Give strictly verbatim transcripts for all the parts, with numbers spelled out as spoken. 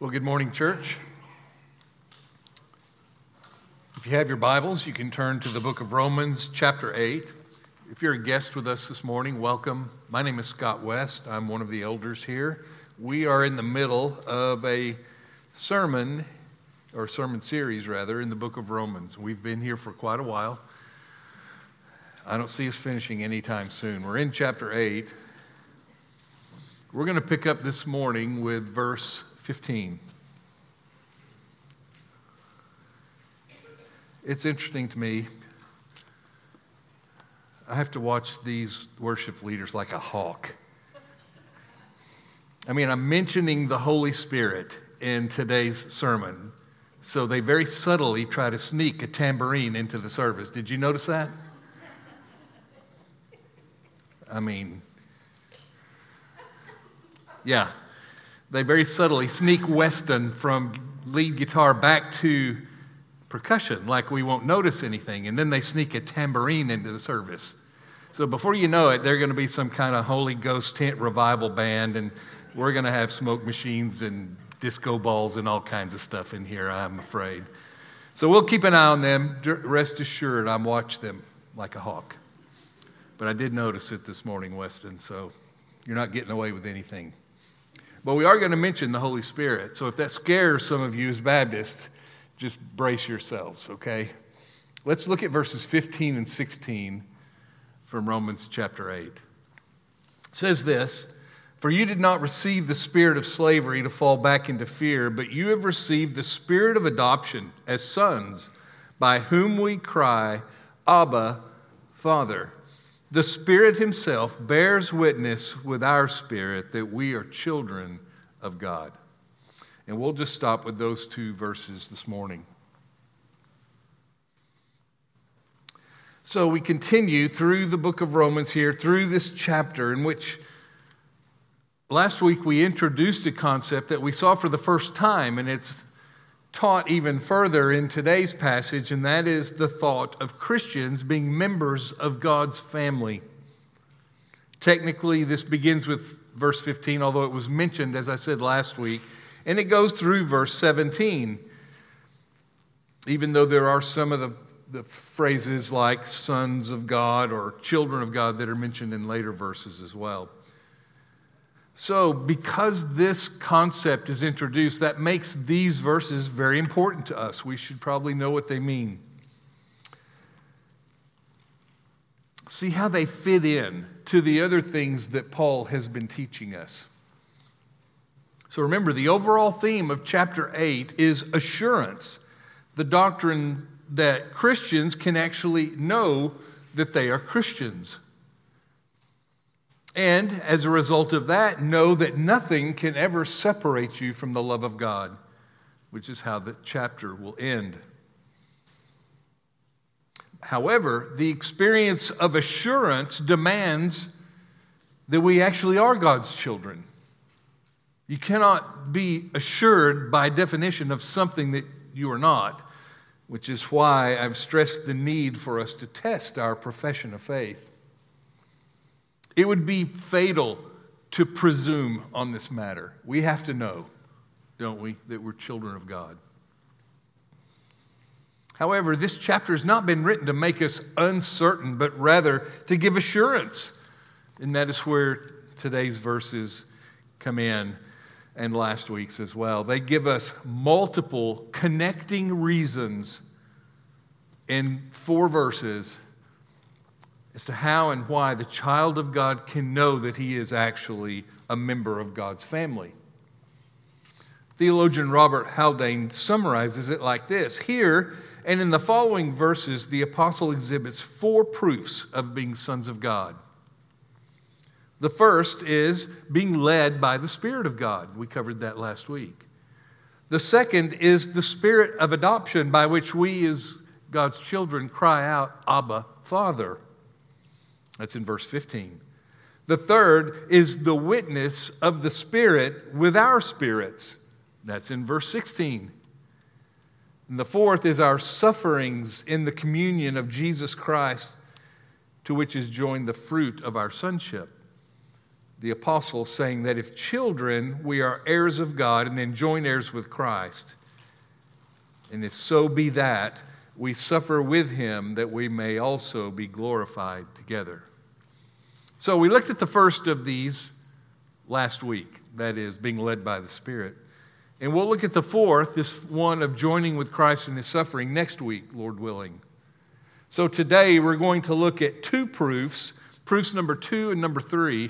Well, good morning, church. If you have your Bibles, you can turn to the book of Romans, chapter eight. If you're a guest with us this morning, welcome. My name is Scott West. I'm one of the elders here. We are in the middle of a sermon, or sermon series, rather, in the book of Romans. We've been here for quite a while. I don't see us finishing anytime soon. We're in chapter eight. We're going to pick up this morning with verse fifteen. It's interesting to me. I have to watch these worship leaders like a hawk. I mean, I'm mentioning the Holy Spirit in today's sermon, so they very subtly try to sneak a tambourine into the service. Did you notice that? I mean, yeah. They very subtly sneak Weston from lead guitar back to percussion, like we won't notice anything, and then they sneak a tambourine into the service. So before you know it, they're going to be some kind of Holy Ghost tent revival band, and we're going to have smoke machines and disco balls and all kinds of stuff in here, I'm afraid. So we'll keep an eye on them. Rest assured, I'm watching them like a hawk. But I did notice it this morning, Weston, so you're not getting away with anything. But we are going to mention the Holy Spirit. So if that scares some of you as Baptists, just brace yourselves, okay? Let's look at verses fifteen and sixteen from Romans chapter eight. It says this, "For you did not receive the spirit of slavery to fall back into fear, but you have received the spirit of adoption as sons, by whom we cry, Abba, Father. The Spirit himself bears witness with our spirit that we are children of God." And we'll just stop with those two verses this morning. So we continue through the book of Romans here, through this chapter in which last week we introduced a concept that we saw for the first time, and it's taught even further in today's passage, and that is the thought of Christians being members of God's family. Technically, this begins with verse fifteen, although it was mentioned, as I said last week, and it goes through verse seventeen, even though there are some of the, the phrases like sons of God or children of God that are mentioned in later verses as well. So, because this concept is introduced, that makes these verses very important to us. We should probably know what they mean. See how they fit in to the other things that Paul has been teaching us. So remember, the overall theme of chapter eight is assurance, the doctrine that Christians can actually know that they are Christians. And as a result of that, know that nothing can ever separate you from the love of God, which is how the chapter will end. However, the experience of assurance demands that we actually are God's children. You cannot be assured by definition of something that you are not, which is why I've stressed the need for us to test our profession of faith. It would be fatal to presume on this matter. We have to know, don't we, that we're children of God. However, this chapter has not been written to make us uncertain, but rather to give assurance. And that is where today's verses come in, and last week's as well. They give us multiple connecting reasons in four verses as to how and why the child of God can know that he is actually a member of God's family. Theologian Robert Haldane summarizes it like this. Here and in the following verses, the apostle exhibits four proofs of being sons of God. The first is being led by the Spirit of God. We covered that last week. The second is the spirit of adoption by which we as God's children cry out, Abba, Father. That's in verse fifteen. The third is the witness of the Spirit with our spirits. That's in verse sixteen. And the fourth is our sufferings in the communion of Jesus Christ, to which is joined the fruit of our sonship. the apostle, saying that if children, we are heirs of God and then joint heirs with Christ. And if so be that, we suffer with him that we may also be glorified together. So we looked at the first of these last week, that is, being led by the Spirit. And we'll look at the fourth, this one of joining with Christ in his suffering, next week, Lord willing. So today we're going to look at two proofs, proofs number two and number three,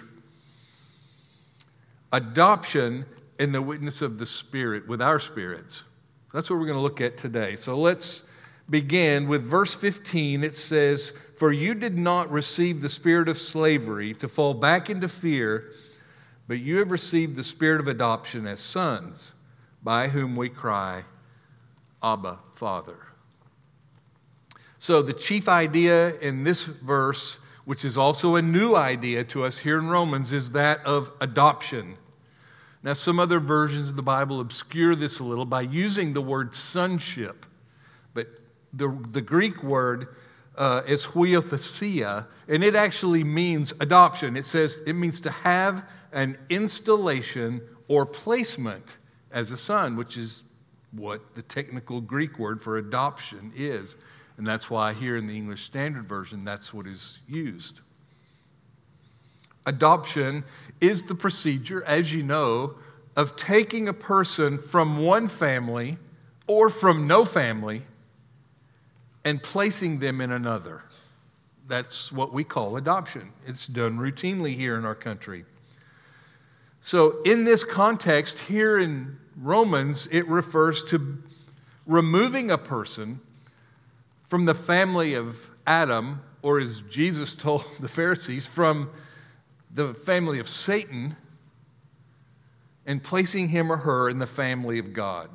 adoption and the witness of the Spirit with our spirits. That's what we're going to look at today. So let's begin with verse fifteen. It says, "For you did not receive the spirit of slavery to fall back into fear, but you have received the spirit of adoption as sons, by whom we cry, Abba, Father." So the chief idea in this verse, which is also a new idea to us here in Romans, is that of adoption. Now, some other versions of the Bible obscure this a little by using the word sonship. But the, the Greek word uh, is huiothesia, and it actually means adoption. It says it means to have an installation or placement as a son, which is what the technical Greek word for adoption is. And that's why here in the English Standard Version, that's what is used. Adoption is the procedure, as you know, of taking a person from one family or from no family and placing them in another. That's what we call adoption. It's done routinely here in our country. So in this context, here in Romans, it refers to removing a person from the family of Adam, or as Jesus told the Pharisees, from the family of Satan, and placing him or her in the family of God.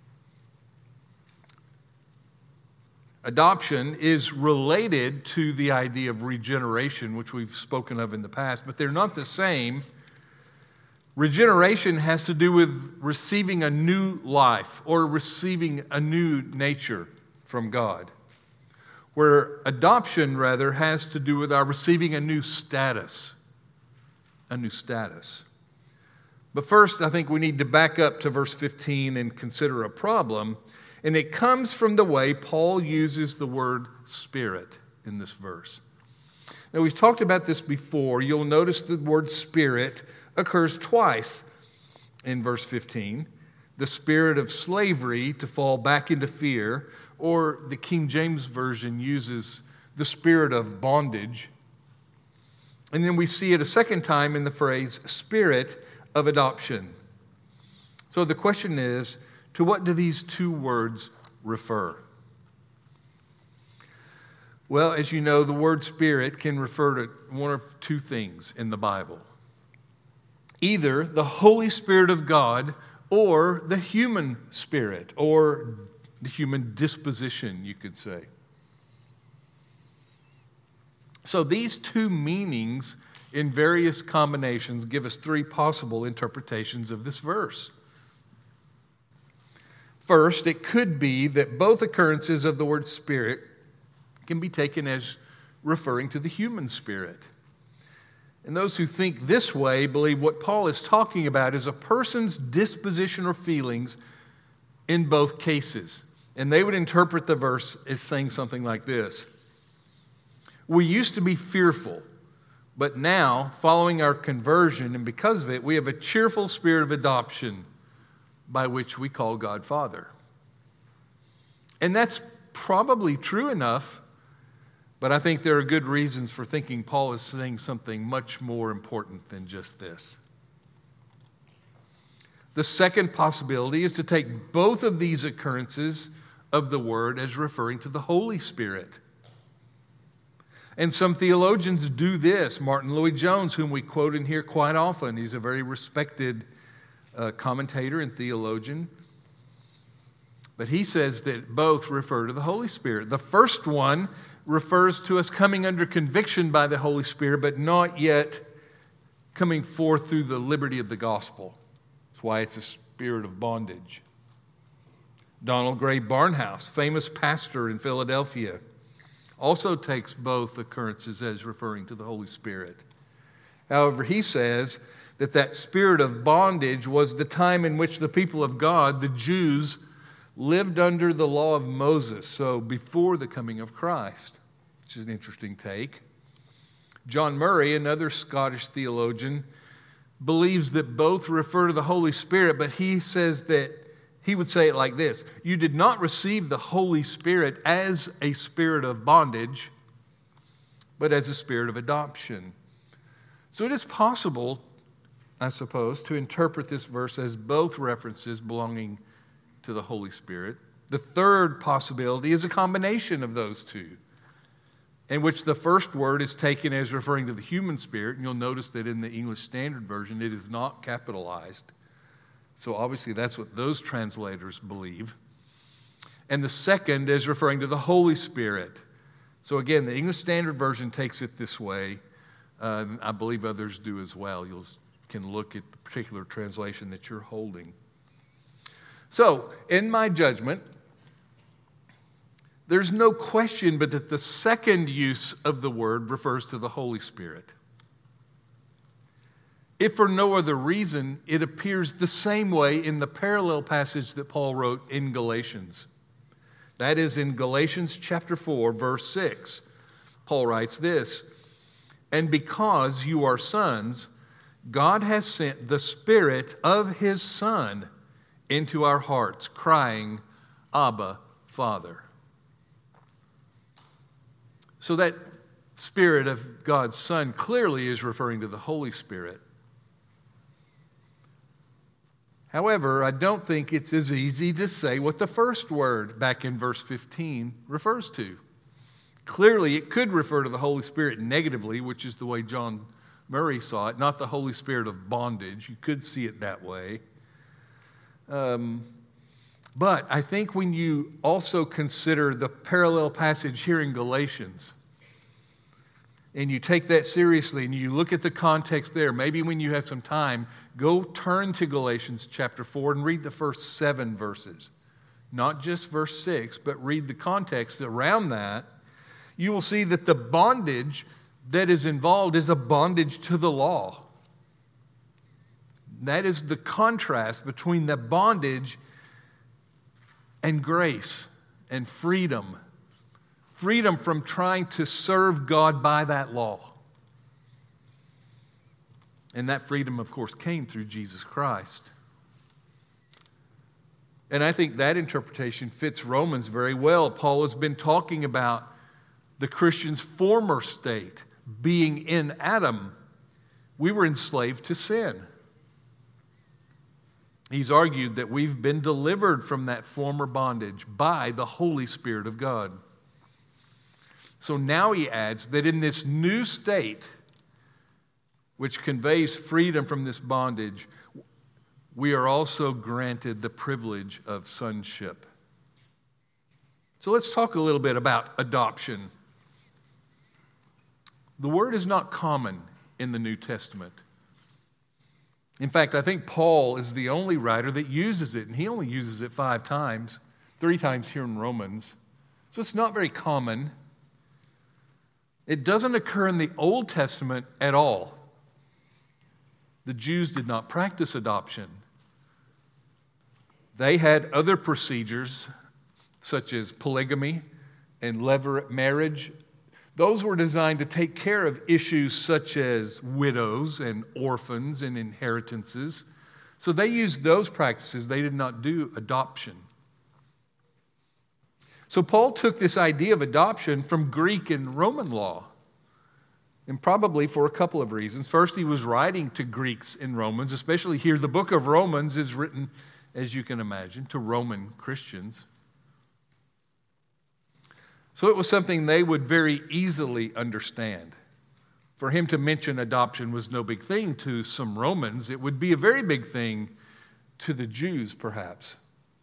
Adoption is related to the idea of regeneration, which we've spoken of in the past, but they're not the same. Regeneration has to do with receiving a new life or receiving a new nature from God, where adoption, rather, has to do with our receiving a new status. A new status. But first, I think we need to back up to verse fifteen and consider a problem. And it comes from the way Paul uses the word spirit in this verse. Now, we've talked about this before. You'll notice the word spirit occurs twice in verse fifteen. The spirit of slavery to fall back into fear, or the King James Version uses the spirit of bondage. And then we see it a second time in the phrase spirit of adoption. So the question is, to what do these two words refer? Well, as you know, the word spirit can refer to one of two things in the Bible. Either the Holy Spirit of God or the human spirit, or the human disposition, you could say. So these two meanings in various combinations give us three possible interpretations of this verse. First, it could be that both occurrences of the word spirit can be taken as referring to the human spirit. And those who think this way believe what Paul is talking about is a person's disposition or feelings in both cases. And they would interpret the verse as saying something like this: we used to be fearful, but now, following our conversion and because of it, we have a cheerful spirit of adoption by which we call God Father. And that's probably true enough, but I think there are good reasons for thinking Paul is saying something much more important than just this. The second possibility is to take both of these occurrences of the word as referring to the Holy Spirit. And some theologians do this. Martin Lloyd-Jones, whom we quote in here quite often, he's a very respected uh, commentator and theologian. But he says that both refer to the Holy Spirit. The first one refers to us coming under conviction by the Holy Spirit, but not yet coming forth through the liberty of the gospel. That's why it's a spirit of bondage. Donald Gray Barnhouse, famous pastor in Philadelphia, also takes both occurrences as referring to the Holy Spirit. However, he says that that spirit of bondage was the time in which the people of God, the Jews, lived under the law of Moses, so before the coming of Christ, which is an interesting take. John Murray, another Scottish theologian, believes that both refer to the Holy Spirit, but he says that he would say it like this: you did not receive the Holy Spirit as a spirit of bondage, but as a spirit of adoption. So it is possible, I suppose, to interpret this verse as both references belonging to the Holy Spirit. The third possibility is a combination of those two, in which the first word is taken as referring to the human spirit, and you'll notice that in the English Standard Version it is not capitalized. So obviously that's what those translators believe. And the second is referring to the Holy Spirit. So again, the English Standard Version takes it this way. Uh, I believe others do as well. You can look at the particular translation that you're holding. So, in my judgment, there's no question but that the second use of the word refers to the Holy Spirit. If for no other reason, it appears the same way in the parallel passage that Paul wrote in Galatians. That is in Galatians chapter four, verse six. Paul writes this: "And because you are sons, God has sent the Spirit of His Son into our hearts, crying, Abba, Father." So that Spirit of God's Son clearly is referring to the Holy Spirit. However, I don't think it's as easy to say what the first word back in verse fifteen refers to. Clearly, it could refer to the Holy Spirit negatively, which is the way John Murray saw it, not the Holy Spirit of bondage. You could see it that way. Um, but I think when you also consider the parallel passage here in Galatians, and you take that seriously and you look at the context there, maybe when you have some time, go turn to Galatians chapter four and read the first seven verses. Not just verse six, but read the context around that. You will see that the bondage that is involved is a bondage to the law. That is the contrast between the bondage and grace and freedom. Freedom from trying to serve God by that law. And that freedom, of course, came through Jesus Christ. And I think that interpretation fits Romans very well. Paul has been talking about the Christian's former state, being in Adam. We were enslaved to sin. He's argued that we've been delivered from that former bondage by the Holy Spirit of God. So now he adds that in this new state, which conveys freedom from this bondage, we are also granted the privilege of sonship. So let's talk a little bit about adoption. The word is not common in the New Testament. In fact, I think Paul is the only writer that uses it, and he only uses it five times, three times here in Romans. So it's not very common. It doesn't occur in the Old Testament at all. The Jews did not practice adoption. They had other procedures, such as polygamy and levirate marriage. Those were designed to take care of issues such as widows and orphans and inheritances. So they used those practices. They did not do adoption. So Paul took this idea of adoption from Greek and Roman law, and probably for a couple of reasons. First, he was writing to Greeks and Romans, especially here. The book of Romans is written, as you can imagine, to Roman Christians. So it was something they would very easily understand. For him to mention adoption was no big thing to some Romans. It would be a very big thing to the Jews, perhaps.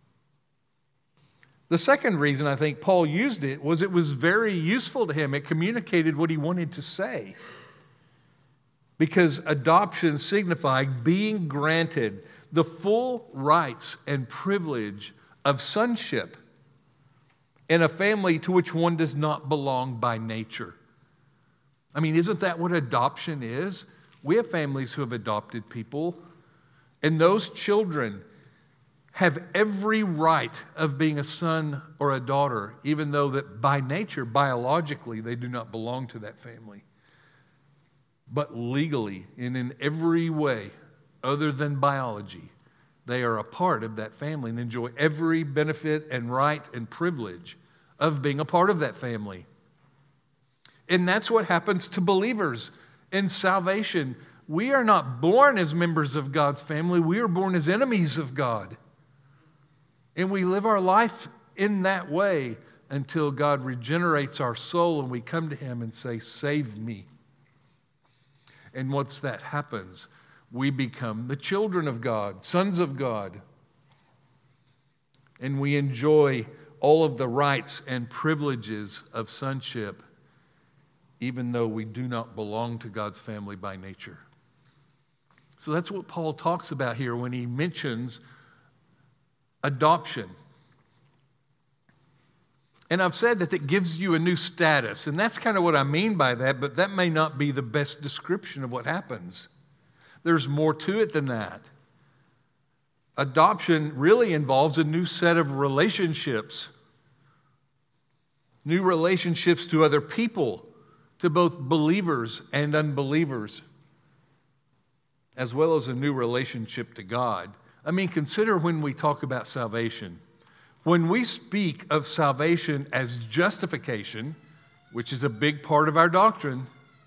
The second reason I think Paul used it was it was very useful to him. It communicated what he wanted to say. Because adoption signified being granted the full rights and privilege of sonship in a family to which one does not belong by nature. I mean, isn't that what adoption is? We have families who have adopted people, and those children have every right of being a son or a daughter, even though that by nature, biologically, they do not belong to that family. But legally and in every way other than biology, they are a part of that family and enjoy every benefit and right and privilege of being a part of that family. And that's what happens to believers in salvation. We are not born as members of God's family. We are born as enemies of God. And we live our life in that way until God regenerates our soul and we come to Him and say, "Save me." And once that happens, we become the children of God, sons of God. And we enjoy all of the rights and privileges of sonship, even though we do not belong to God's family by nature. So that's what Paul talks about here when he mentions adoption. And I've said that it gives you a new status, and that's kind of what I mean by that, but that may not be the best description of what happens. There's more to it than that. Adoption really involves a new set of relationships, new relationships to other people, to both believers and unbelievers, as well as a new relationship to God. I mean, consider when we talk about salvation. When we speak of salvation as justification, which is a big part of our doctrine,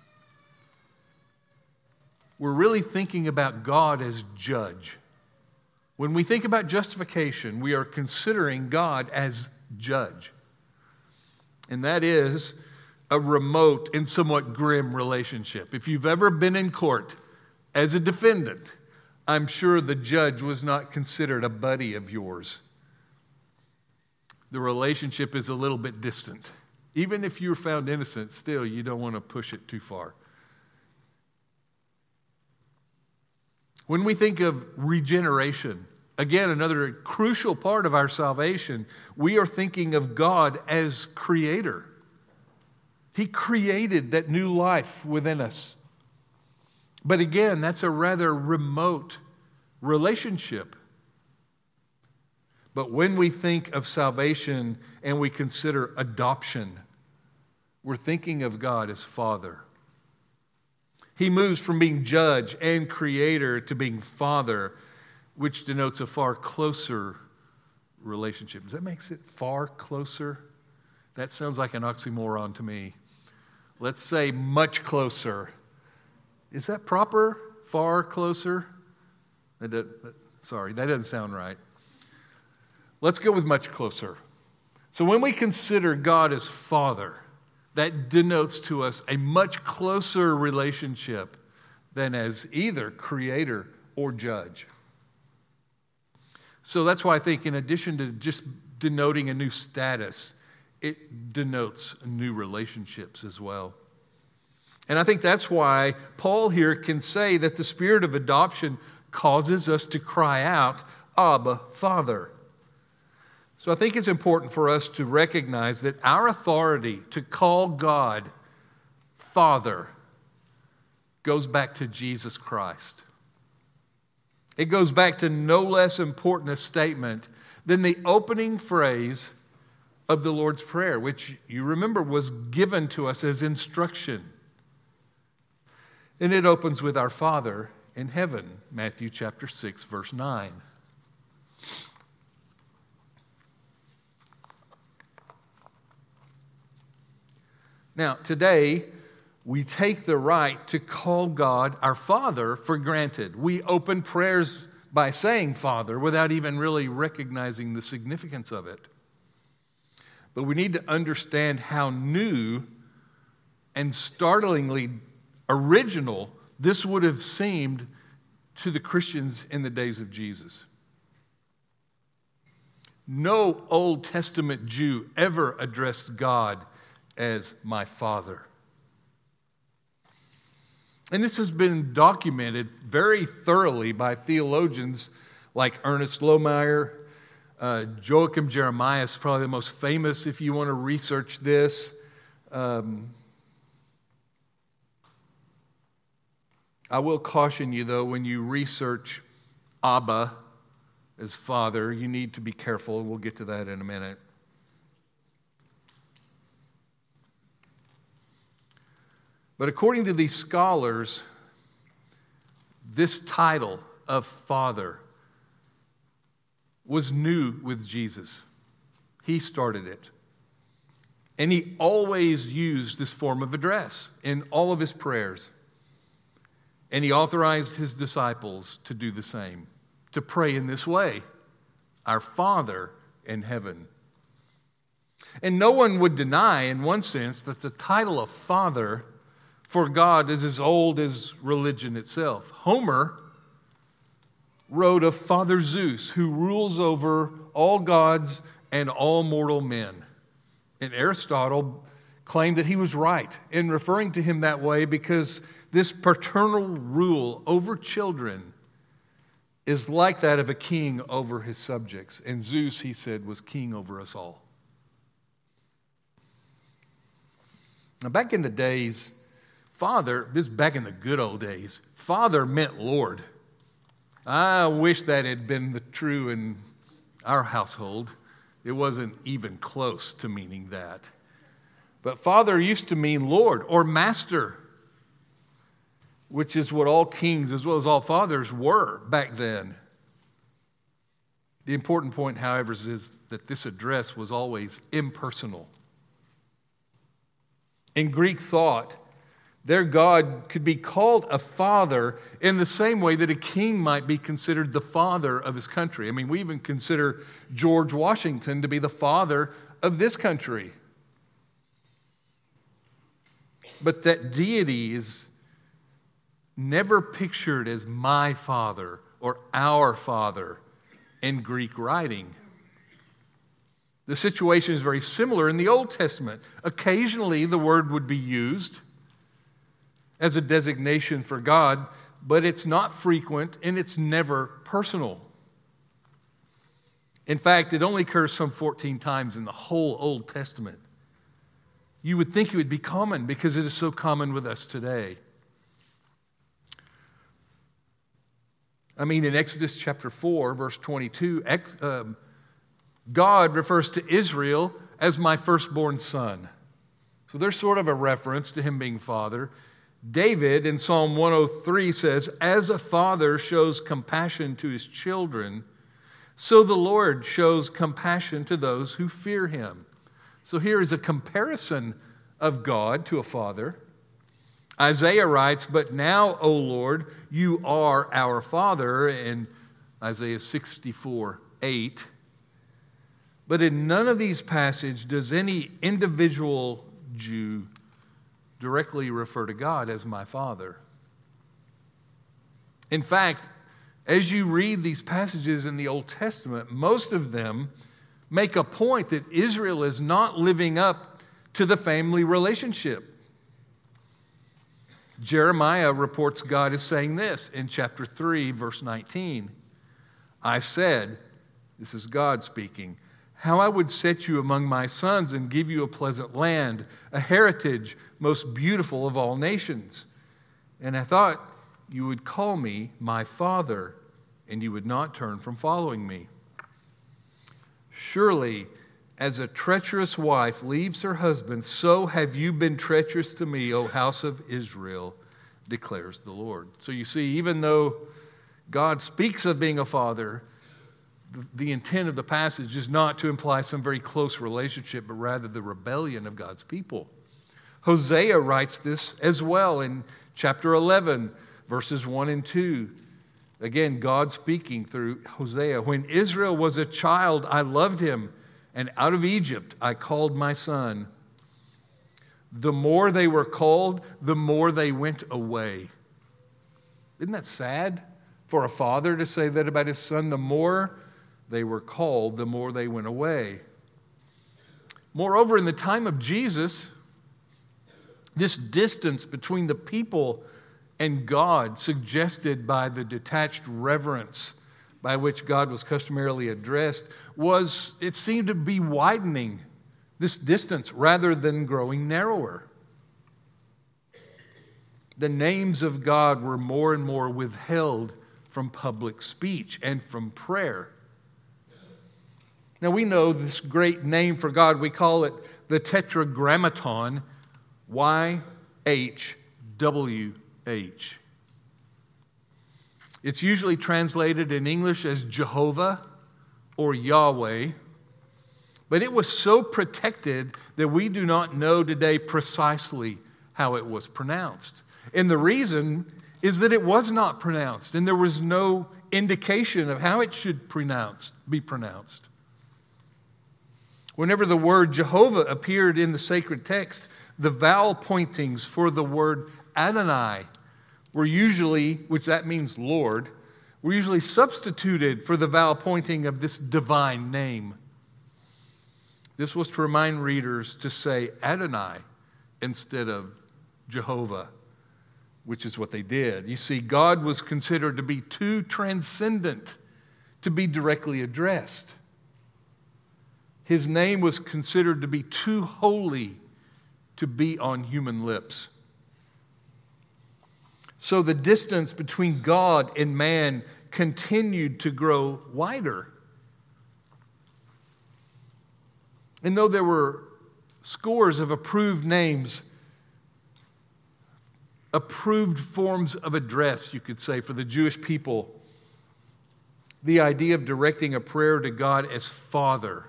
we're really thinking about God as judge. When we think about justification, we are considering God as judge. And that is a remote and somewhat grim relationship. If you've ever been in court as a defendant, I'm sure the judge was not considered a buddy of yours. The relationship is a little bit distant. Even if you're found innocent, still, you don't want to push it too far. When we think of regeneration, again, another crucial part of our salvation, we are thinking of God as creator. He created that new life within us. But again, that's a rather remote relationship. But when we think of salvation and we consider adoption, we're thinking of God as Father. He moves from being judge and creator to being Father, which denotes a far closer relationship. Does that make it far closer? That sounds like an oxymoron to me. Let's say much closer. Is that proper? Far closer? That does, sorry, that doesn't sound right. Let's go with much closer. So when we consider God as Father, that denotes to us a much closer relationship than as either creator or judge. So that's why I think in addition to just denoting a new status, it denotes new relationships as well. And I think that's why Paul here can say that the spirit of adoption causes us to cry out, "Abba, Father." So I think it's important for us to recognize that our authority to call God Father goes back to Jesus Christ. It goes back to no less important a statement than the opening phrase of the Lord's Prayer, which you remember was given to us as instruction. And it opens with our Father in heaven, Matthew chapter six, verse nine. Now, today, we take the right to call God our Father for granted. We open prayers by saying Father without even really recognizing the significance of it. But we need to understand how new and startlingly original this would have seemed to the Christians in the days of Jesus. No Old Testament Jew ever addressed God as my Father. And this has been documented very thoroughly by theologians like Ernest Lohmeyer. Uh, Joachim Jeremiah is probably the most famous if you want to research this. Um, I will caution you, though, when you research Abba as Father, you need to be careful. We'll get to that in a minute. But according to these scholars, this title of Father was new with Jesus. He started it. And he always used this form of address in all of his prayers. And he authorized his disciples to do the same, to pray in this way, our Father in heaven. And no one would deny, in one sense, that the title of Father for God is as old as religion itself. Homer wrote of Father Zeus, who rules over all gods and all mortal men. And Aristotle claimed that he was right in referring to him that way because this paternal rule over children is like that of a king over his subjects. And Zeus, he said, was king over us all. Now, back in the days, Father, this is back in the good old days, Father meant Lord. I wish that had been the true in our household. It wasn't even close to meaning that. But Father used to mean Lord or Master, which is what all kings as well as all fathers were back then. The important point, however, is that this address was always impersonal. In Greek thought, their God could be called a father in the same way that a king might be considered the father of his country. I mean, we even consider George Washington to be the father of this country. But that deity is never pictured as my father or our father in Greek writing. The situation is very similar in the Old Testament. Occasionally, the word would be used as a designation for God, but it's not frequent and it's never personal. In fact, it only occurs some fourteen times in the whole Old Testament. You would think it would be common because it is so common with us today. I mean, in Exodus chapter four, verse twenty-two, ex, um, God refers to Israel as my firstborn son. So there's sort of a reference to him being father. David in Psalm one oh three says, as a father shows compassion to his children, so the Lord shows compassion to those who fear him. So here is a comparison of God to a father. Isaiah writes, but now, O Lord, you are our Father, in Isaiah sixty-four eight. But in none of these passages does any individual Jew directly refer to God as my Father. In fact, as you read these passages in the Old Testament, most of them make a point that Israel is not living up to the family relationship. Jeremiah reports God is saying this in chapter three, verse nineteen. I said, this is God speaking, how I would set you among my sons and give you a pleasant land, a heritage most beautiful of all nations. And I thought you would call me my father, and you would not turn from following me. Surely, as a treacherous wife leaves her husband, so have you been treacherous to me, O house of Israel, declares the Lord. So you see, even though God speaks of being a father, the intent of the passage is not to imply some very close relationship, but rather the rebellion of God's people. Hosea writes this as well in chapter eleven, verses one and two. Again, God speaking through Hosea. When Israel was a child, I loved him, and out of Egypt I called my son. The more they were called, the more they went away. Isn't that sad for a father to say that about his son? The more they were called, the more they went away. Moreover, in the time of Jesus, this distance between the people and God, suggested by the detached reverence by which God was customarily addressed, was, it seemed to be widening this distance rather than growing narrower. the names of God were more and more withheld from public speech and from prayer. Now we know this great name for God. We call it the Tetragrammaton, Y H W H. It's usually translated in English as Jehovah or Yahweh, but it was so protected that we do not know today precisely how it was pronounced. And the reason is that it was not pronounced, and there was no indication of how it should pronounced, be pronounced. Whenever the word Jehovah appeared in the sacred text, the vowel pointings for the word Adonai were usually, which that means Lord, were usually substituted for the vowel pointing of this divine name. This was to remind readers to say Adonai instead of Jehovah, which is what they did. You see, God was considered to be too transcendent to be directly addressed. His name was considered to be too holy to be on human lips. So the distance between God and man continued to grow wider. And though there were scores of approved names, approved forms of address, you could say, for the Jewish people, the idea of directing a prayer to God as Father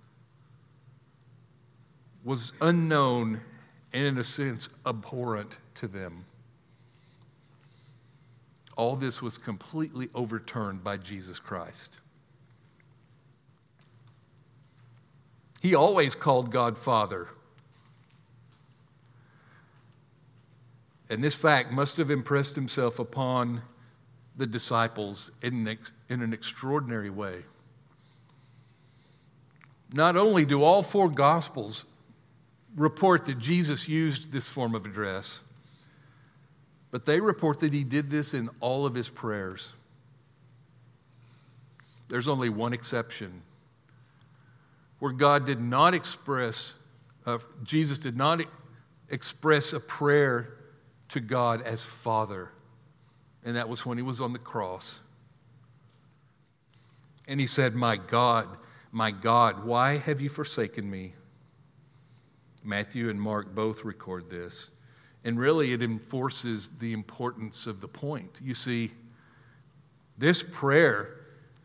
was unknown and, in a sense, abhorrent to them. All this was completely overturned by Jesus Christ. He always called God Father. And this fact must have impressed himself upon the disciples in an, in an extraordinary way. Not only do all four Gospels report that Jesus used this form of address, but they report that he did this in all of his prayers. There's only one exception, where God did not express, uh, Jesus did not express a prayer to God as Father, and that was when he was on the cross. And he said, "My God, my God, why have you forsaken me?" Matthew and Mark both record this. And really, it enforces the importance of the point. You see, this prayer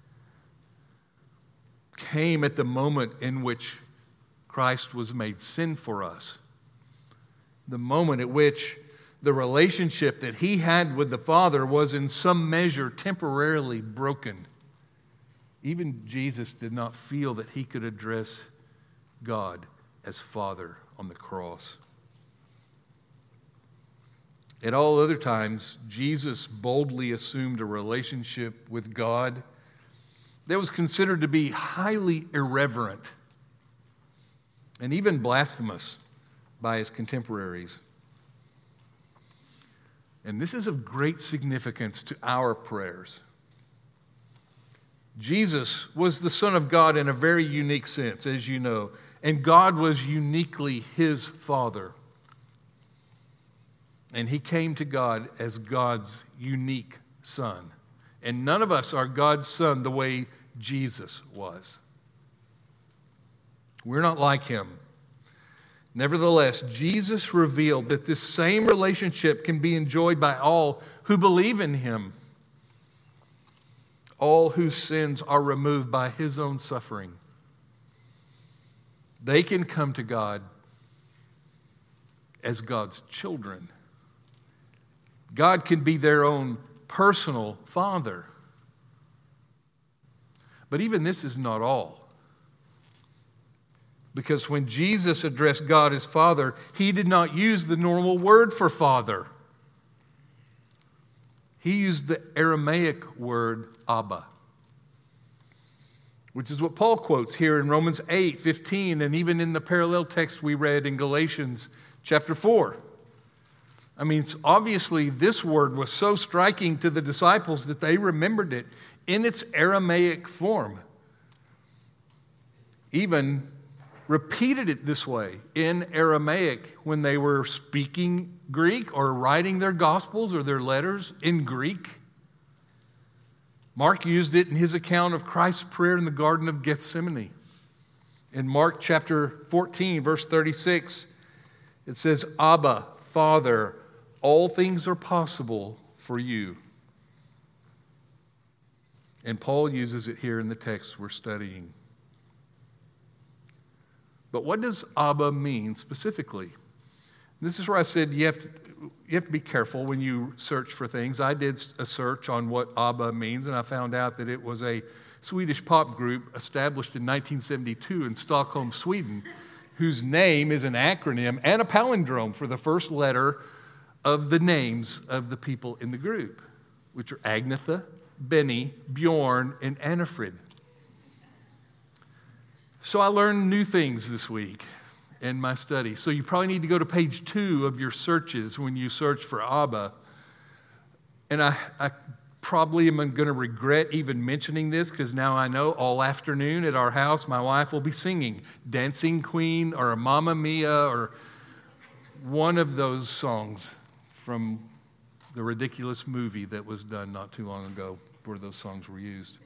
came at the moment in which Christ was made sin for us. The moment at which the relationship that he had with the Father was in some measure temporarily broken. Even Jesus did not feel that he could address God as Father on the cross. At all other times, Jesus boldly assumed a relationship with God that was considered to be highly irreverent and even blasphemous by his contemporaries. And this is of great significance to our prayers. Jesus was the Son of God in a very unique sense, as you know, and God was uniquely his Father. And he came to God as God's unique Son. And none of us are God's son the way Jesus was. We're not like him. Nevertheless, Jesus revealed that this same relationship can be enjoyed by all who believe in him. All whose sins are removed by his own suffering. They can come to God as God's children. God can be their own personal Father. But even this is not all. Because when Jesus addressed God as Father, he did not use the normal word for Father. He used the Aramaic word Abba, which is what Paul quotes here in Romans eight fifteen, and even in the parallel text we read in Galatians chapter four. I mean, obviously this word was so striking to the disciples that they remembered it in its Aramaic form. Even repeated it this way in Aramaic when they were speaking Greek or writing their Gospels or their letters in Greek. Mark used it in his account of Christ's prayer in the Garden of Gethsemane. In Mark chapter fourteen, verse thirty-six, it says, Abba, Father, all things are possible for you. And Paul uses it here in the text we're studying. But what does Abba mean specifically? This is where I said you have to, you have to be careful when you search for things. I did a search on what Abba means, and I found out that it was a Swedish pop group established in nineteen seventy-two in Stockholm, Sweden, whose name is an acronym and a palindrome for the first letter of the names of the people in the group, which are Agnetha, Benny, Bjorn, and Annifrid. So I learned new things this week in my study. So you probably need to go to page two of your searches when you search for Abba. And I, I probably am going to regret even mentioning this because now I know all afternoon at our house my wife will be singing Dancing Queen or Mamma Mia or one of those songs from the ridiculous movie that was done not too long ago where those songs were used.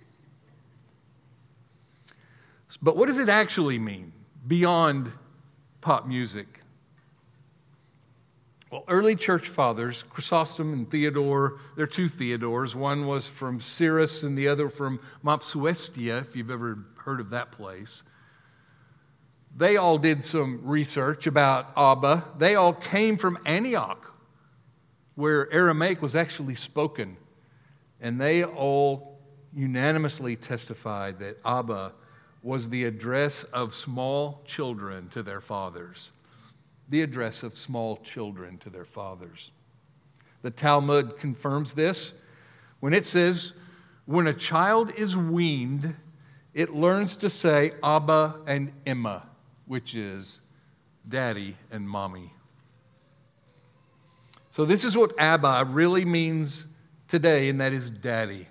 But what does it actually mean beyond pop music? Well, early church fathers, Chrysostom and Theodore, there are two Theodores. One was from Cyrus and the other from Mopsuestia, if you've ever heard of that place. They all did some research about Abba. They all came from Antioch, where Aramaic was actually spoken. And they all unanimously testified that Abba was the address of small children to their fathers. The address of small children to their fathers. The Talmud confirms this when it says, when a child is weaned, it learns to say Abba and Emma, which is daddy and mommy. So this is what Abba really means today, and that is daddy.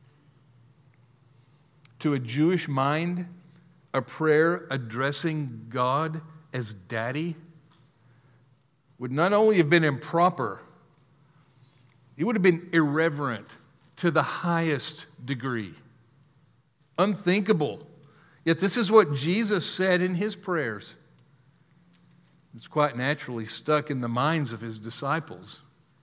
To a Jewish mind, a prayer addressing God as daddy would not only have been improper, it would have been irreverent to the highest degree. Unthinkable. Yet this is what Jesus said in his prayers. It's quite naturally stuck in the minds of his disciples.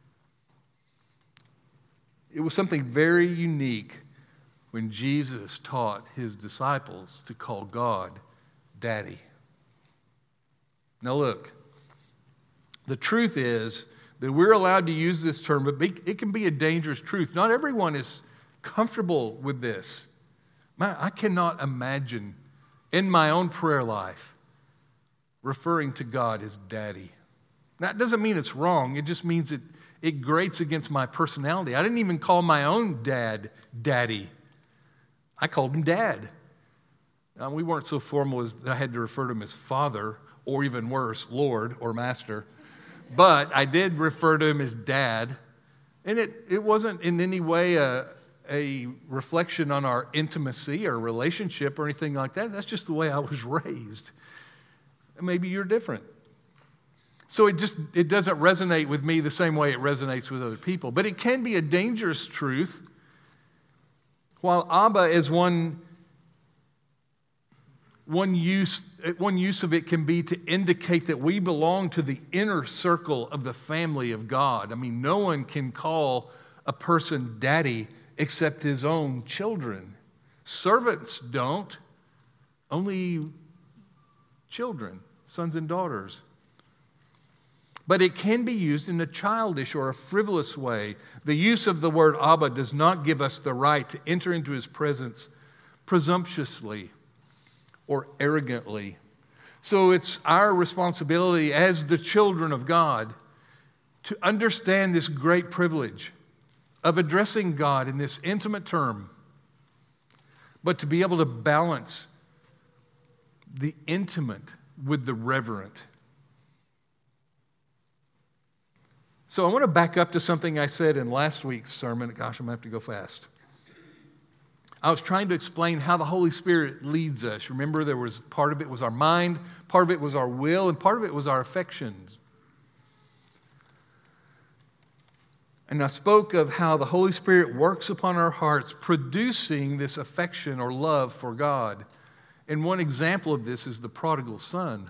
It was something very unique when Jesus taught his disciples to call God Daddy. Now look, the truth is that we're allowed to use this term, but it can be a dangerous truth. Not everyone is comfortable with this. I cannot imagine in my own prayer life referring to God as Daddy. That doesn't mean it's wrong. It just means it, it grates against my personality. I didn't even call my own dad Daddy. I called him Dad. Now, we weren't so formal as I had to refer to him as Father, or even worse, Lord or Master. But I did refer to him as Dad. And it, it wasn't in any way a, a reflection on our intimacy or relationship or anything like that. That's just the way I was raised. Maybe you're different. So it just it doesn't resonate with me the same way it resonates with other people. But it can be a dangerous truth. While Abba is one, one use, one use of it can be to indicate that we belong to the inner circle of the family of God. I mean, no one can call a person daddy except his own children. Servants don't, only children, sons and daughters. But it can be used in a childish or a frivolous way. The use of the word Abba does not give us the right to enter into his presence presumptuously or arrogantly. So it's our responsibility as the children of God to understand this great privilege of addressing God in this intimate term, but to be able to balance the intimate with the reverent. So I want to back up to something I said in last week's sermon. Gosh, I'm going to have to go fast. I was trying to explain how the Holy Spirit leads us. Remember, there was part of it was our mind, part of it was our will, and part of it was our affections. And I spoke of how the Holy Spirit works upon our hearts, producing this affection or love for God. And one example of this is the prodigal son.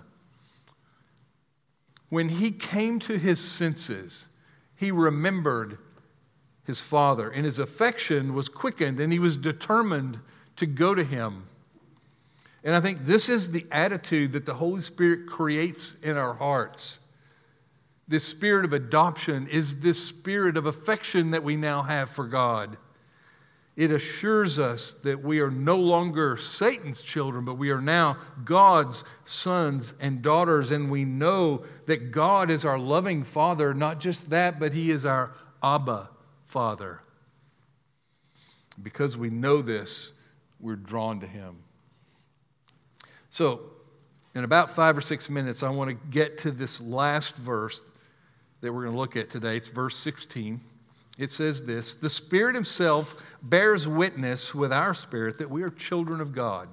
When he came to his senses, he remembered his father, and his affection was quickened, and he was determined to go to him. And I think this is the attitude that the Holy Spirit creates in our hearts. This spirit of adoption is this spirit of affection that we now have for God. It assures us that we are no longer Satan's children, but we are now God's sons and daughters, and we know that God is our loving Father. Not just that, but He is our Abba Father. Because we know this, we're drawn to Him. So, in about five or six minutes, I want to get to this last verse that we're going to look at today. It's verse sixteen. It says this: "The Spirit Himself bears witness with our spirit that we are children of God."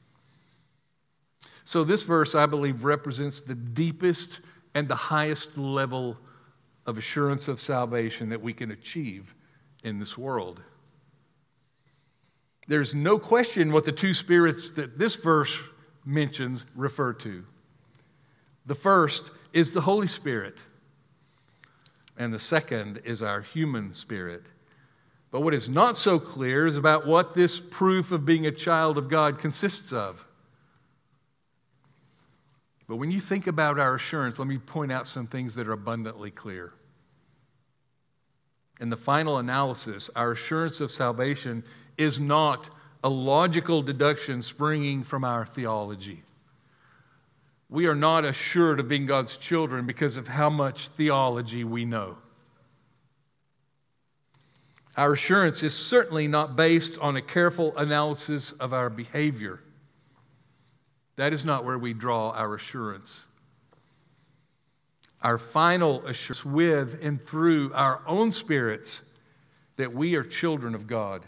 So this verse, I believe, represents the deepest and the highest level of assurance of salvation that we can achieve in this world. There's no question what the two spirits that this verse mentions refer to. The first is the Holy Spirit, and the second is our human spirit. But what is not so clear is about what this proof of being a child of God consists of. But when you think about our assurance, let me point out some things that are abundantly clear. In the final analysis, our assurance of salvation is not a logical deduction springing from our theology. We are not assured of being God's children because of how much theology we know. Our assurance is certainly not based on a careful analysis of our behavior. That is not where we draw our assurance. Our final assurance with and through our own spirits that we are children of God.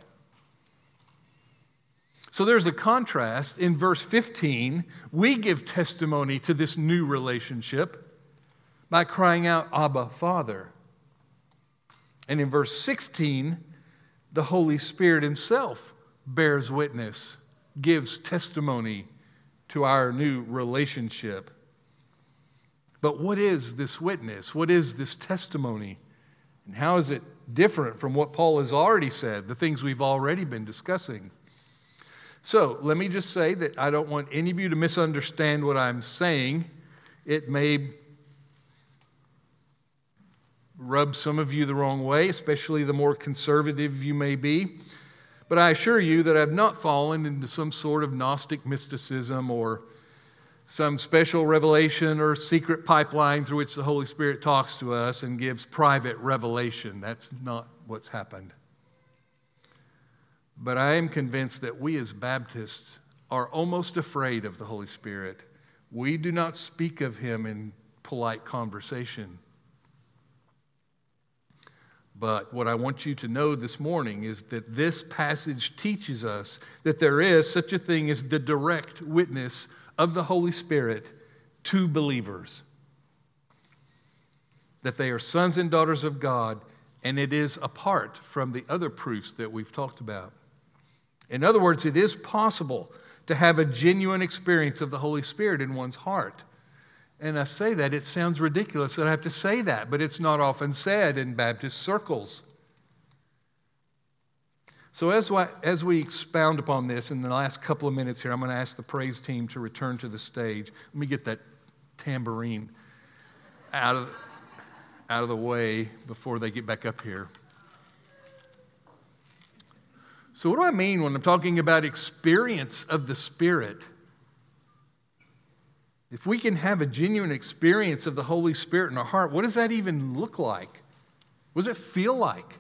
So there's a contrast. In verse fifteen, we give testimony to this new relationship by crying out, "Abba, Father." And in verse sixteen, the Holy Spirit Himself bears witness, gives testimony to our new relationship. But what is this witness? What is this testimony? And how is it different from what Paul has already said, the things we've already been discussing? So let me just say that I don't want any of you to misunderstand what I'm saying. It may rub some of you the wrong way, especially the more conservative you may be. But I assure you that I've not fallen into some sort of Gnostic mysticism or some special revelation or secret pipeline through which the Holy Spirit talks to us and gives private revelation. That's not what's happened. But I am convinced that we as Baptists are almost afraid of the Holy Spirit. We do not speak of Him in polite conversation. But what I want you to know this morning is that this passage teaches us that there is such a thing as the direct witness of the Holy Spirit to believers. That they are sons and daughters of God, and it is apart from the other proofs that we've talked about. In other words, it is possible to have a genuine experience of the Holy Spirit in one's heart. And I say that, it sounds ridiculous that I have to say that, but it's not often said in Baptist circles. So as we, as we expound upon this in the last couple of minutes here, I'm going to ask the praise team to return to the stage. Let me get that tambourine out of, out of the way before they get back up here. So what do I mean when I'm talking about experience of the Spirit? If we can have a genuine experience of the Holy Spirit in our heart, what does that even look like? What does it feel like?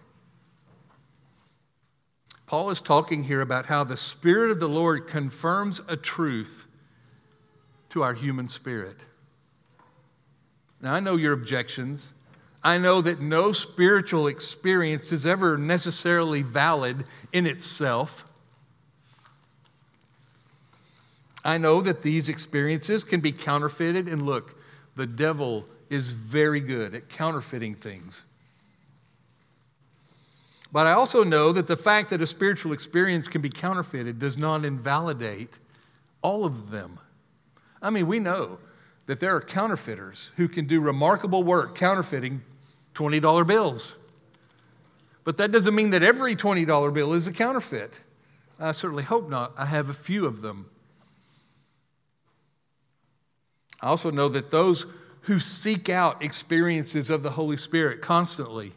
Paul is talking here about how the Spirit of the Lord confirms a truth to our human spirit. Now, I know your objections. I know that no spiritual experience is ever necessarily valid in itself. I know that these experiences can be counterfeited, and look, the devil is very good at counterfeiting things. But I also know that the fact that a spiritual experience can be counterfeited does not invalidate all of them. I mean, we know that there are counterfeiters who can do remarkable work counterfeiting twenty dollar bills. But that doesn't mean that every twenty dollar bill is a counterfeit. I certainly hope not. I have a few of them. I also know that those who seek out experiences of the Holy Spirit constantly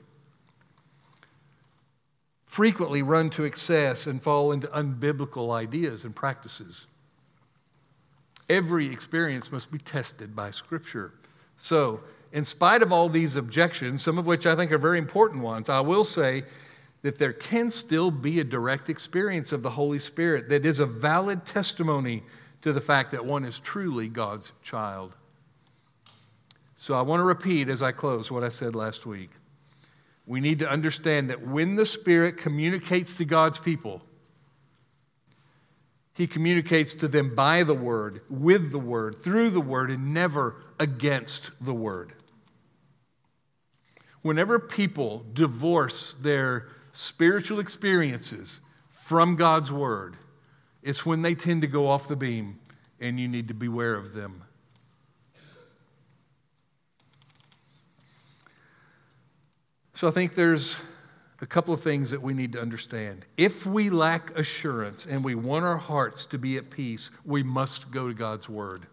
frequently run to excess and fall into unbiblical ideas and practices. Every experience must be tested by Scripture. So, in spite of all these objections, some of which I think are very important ones, I will say that there can still be a direct experience of the Holy Spirit that is a valid testimony to the fact that one is truly God's child. So I want to repeat as I close what I said last week. We need to understand that when the Spirit communicates to God's people, He communicates to them by the Word, with the Word, through the Word, and never against the Word. Whenever people divorce their spiritual experiences from God's Word, it's when they tend to go off the beam, and you need to beware of them. So I think there's a couple of things that we need to understand. If we lack assurance and we want our hearts to be at peace, we must go to God's Word.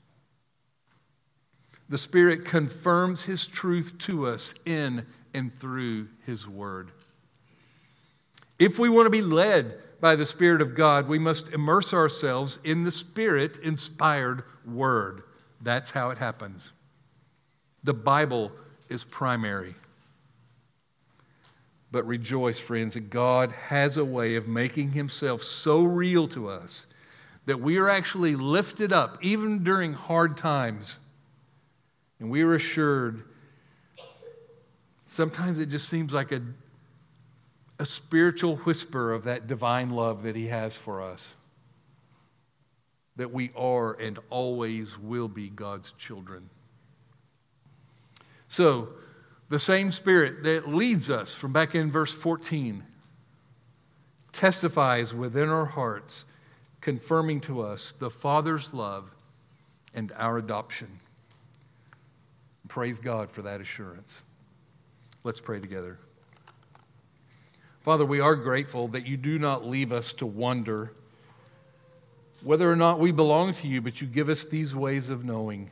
The Spirit confirms His truth to us in and through His Word. If we want to be led by the Spirit of God, we must immerse ourselves in the Spirit-inspired Word. That's how it happens. The Bible is primary. But rejoice, friends, that God has a way of making Himself so real to us that we are actually lifted up, even during hard times. And we are assured, sometimes it just seems like a, a spiritual whisper of that divine love that He has for us. That we are and always will be God's children. So, the same Spirit that leads us, from back in verse fourteen, testifies within our hearts, confirming to us the Father's love and our adoption. Praise God for that assurance. Let's pray together. Father, we are grateful that You do not leave us to wonder whether or not we belong to You, but You give us these ways of knowing.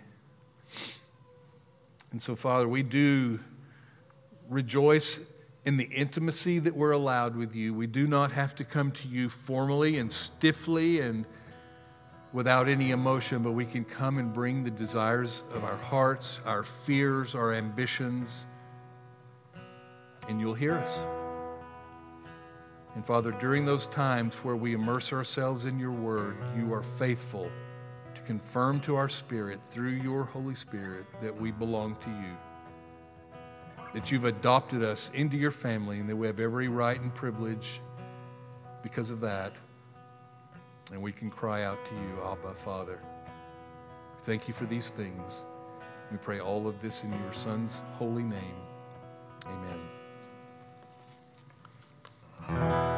And so, Father, we do rejoice in the intimacy that we're allowed with You. We do not have to come to You formally and stiffly and without any emotion, but we can come and bring the desires of our hearts, our fears, our ambitions, and You'll hear us. And Father, during those times where we immerse ourselves in Your Word, You are faithful to confirm to our spirit through Your Holy Spirit that we belong to You. That You've adopted us into Your family and that we have every right and privilege because of that. And we can cry out to You, Abba, Father. Thank You for these things. We pray all of this in Your Son's holy name. Amen.